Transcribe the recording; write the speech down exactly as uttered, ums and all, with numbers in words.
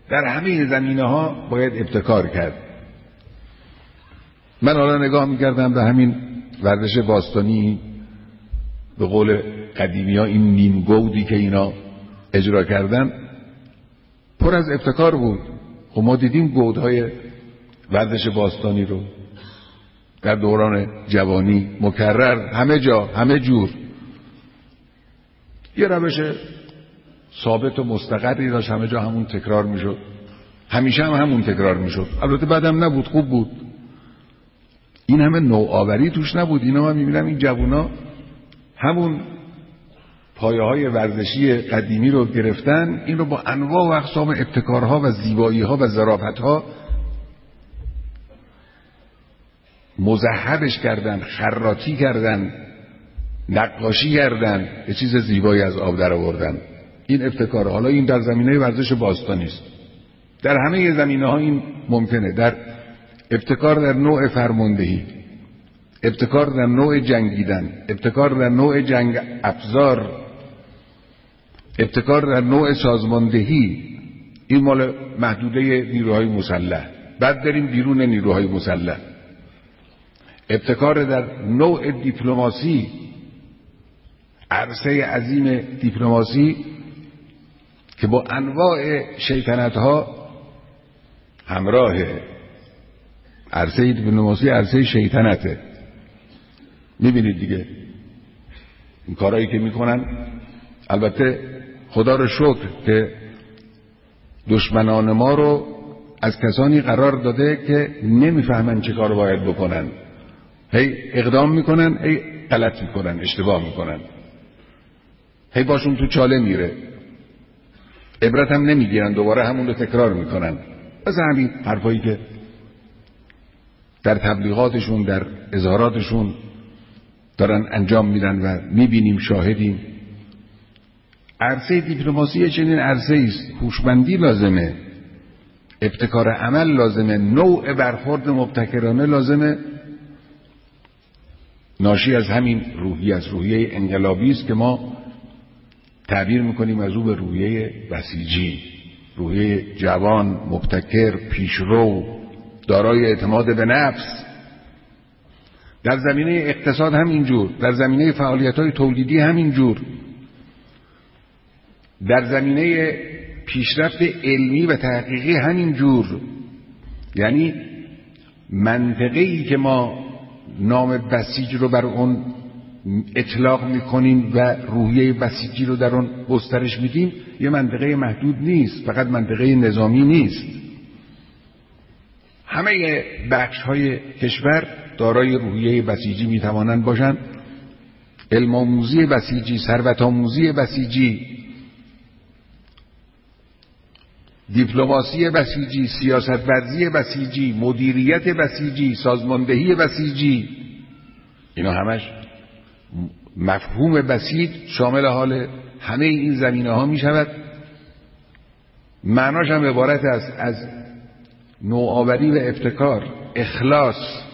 در همه زمینه ها باید ابتکار کرد. من حالا نگاه میکردم به همین ورزش باستانی، به قول قدیمی ها این نیم گودی که اینا اجرا کردن پر از ابتکار بود. خب ما دیدیم گودهای ورزش باستانی رو در دوران جوانی مکرر، همه جا، همه جور. یه روش ثابت و مستقری داشت، همه جا همون تکرار میشد، همیشه هم همون تکرار میشد. البته بعدم نبود، خوب بود. این همه نوآوری توش نبود. اینا من میبینم این جوونا همون پایه های ورزشی قدیمی رو گرفتن، این رو با انواع و اقسام ابتکارها و زیباییها و ظرافتها مذهبش کردن، خراطی کردن، نقاشی کردن، یه چیز زیبایی از آب در آوردن. این ابتکار. حالا این در زمینه ورزش باستانی است. در همه زمینه ها این ممکنه. در ابتکار در نوع فرماندهی، ابتکار در نوع جنگیدن، ابتکار در نوع جنگ افزار، ابتکار در نوع سازماندهی. این مال محدوده نیروهای مسلح. بعد بریم بیرون نیروهای مسلح. ابتکار در نوع دیپلماسی، عرصه عظیم دیپلماسی که با انواع شیطنت‌ها همراهه. عرصه دیپلماسی عرصه شیطنته. میبینید دیگه این کارهایی که میکنن. البته خدا رو شکر که دشمنان ما رو از کسانی قرار داده که نمیفهمن چه کار باید بکنن، هی اقدام میکنن، هی غلط میکنن، اشتباه میکنن، هی باشون تو چاله میره، عبرت هم نمیگیرن، دوباره همون رو تکرار میکنن. از همین حرفایی که در تبلیغاتشون، در اظهاراتشون دارن انجام میدن و میبینیم، شاهدیم. عرصه دیپلماسی چنین عرصه است. هوشمندی لازمه، ابتکار عمل لازمه، نوع برخورد مبتکرانه لازمه. ناشی از همین روحیه، از روحیه انقلابی است که ما تعبیر میکنیم از او به روحیه بسیجی، روحیه جوان، مبتکر، پیشرو، دارای اعتماد به نفس. در زمینه اقتصاد همینجور، در زمینه فعالیت‌های تولیدی همینجور، در زمینه پیشرفت علمی و تحقیقی همینجور. یعنی منطقه‌ای که ما نام بسیج رو بر اون اطلاق میکنیم و روحیه بسیجی رو در اون گسترش میدیم، یه منطقه محدود نیست، فقط منطقه نظامی نیست. همه بخش‌های کشور دارای روحیه بسیجی میتوانند باشند. علم آموزی بسیجی، ثروت آموزی بسیجی، دیپلماسی بسیجی، سیاست ورزی بسیجی، مدیریت بسیجی، سازماندهی بسیجی، اینا همش مفهوم بسیج شامل حال همه این زمینه ها می شود. معناش هم عبارت است از نوآوری و ابتکار، اخلاص،